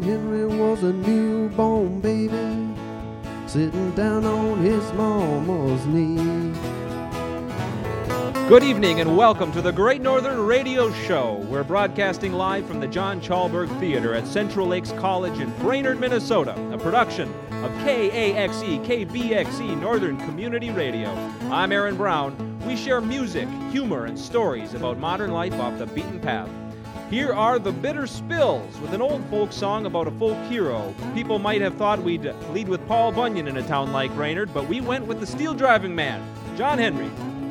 Henry was a newborn baby, sitting down on his mama's knee. Good evening and welcome to the Great Northern Radio Show. We're broadcasting live from the John Chalberg Theater at Central Lakes College in Brainerd, Minnesota, a production of KAXE, KBXE Northern Community Radio. I'm Aaron Brown. We share music, humor, and stories about modern life off the beaten path. Here are the Bitter Spills with an old folk song about a folk hero. People might have thought we'd lead with Paul Bunyan in a town like Brainerd, but we went with the steel driving man, John Henry.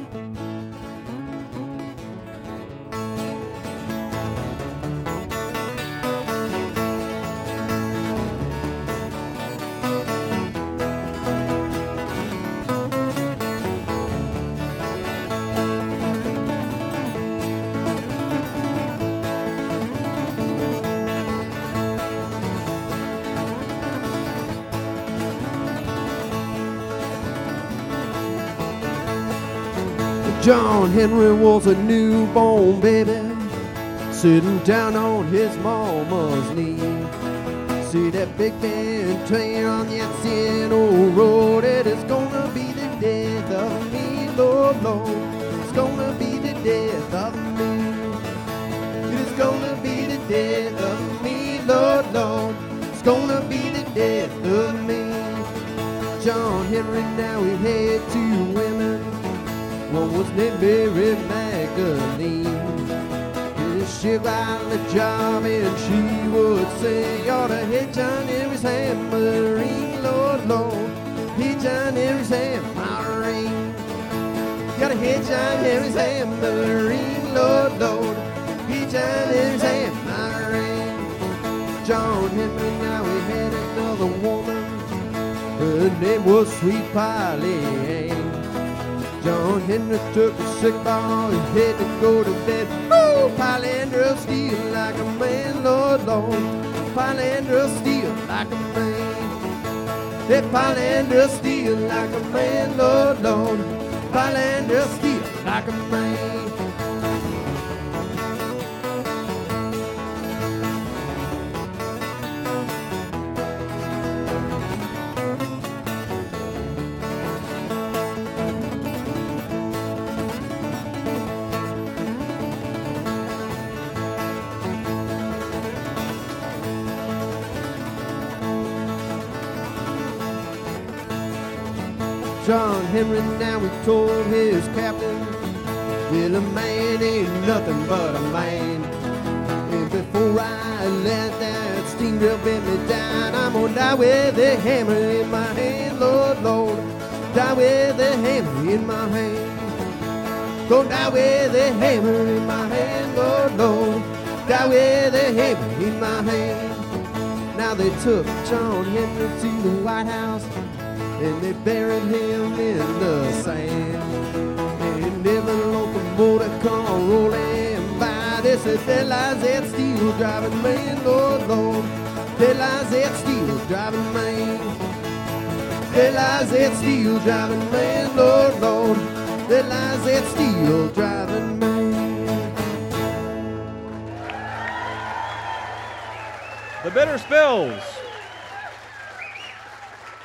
John Henry was a newborn baby, sitting down on his mama's knee. See that big band train on that thin old road, it is gonna be the death of me, Lord, Lord. It's gonna be the death of me. It is gonna be the death of me, Lord, Lord. It's gonna be the death of me. John Henry, now he had two women. One was named Mary Magdalene. She got the job and she would say, you ought to hit John Henry's hammer-ring, Lord, Lord. Hit John Henry's hammer-ring. You gotta hit John Henry's hammer-ring, Lord, Lord. Hit John Henry's hammer-ring. John Henry, now he had another woman. Her name was Sweet Polly Ann. John Henry took a sick ball, he had to go to bed. Ooh, Pylandra steal like a man, Lord, Lord. Pylandra steal like a man. Hey, Pylandra steal like a man, Lord, Lord. Pylandra steal like a man. John Henry, now he told his captain, well, a man ain't nothing but a man. And before I let that steam drill bend me down, I'm gonna die with a hammer in my hand, Lord, Lord. Die with a hammer in my hand. Gonna die with a hammer in my hand, Lord, Lord. Die with a hammer in my hand. Now they took John Henry to the White House, and they buried him in the sand. And every locomotive come rolling by, they said, there lies that steel driving man, Lord, Lord. There lies that steel driving man. There lies that steel driving man, Lord, Lord. There lies that steel driving man. The Bitter Spills.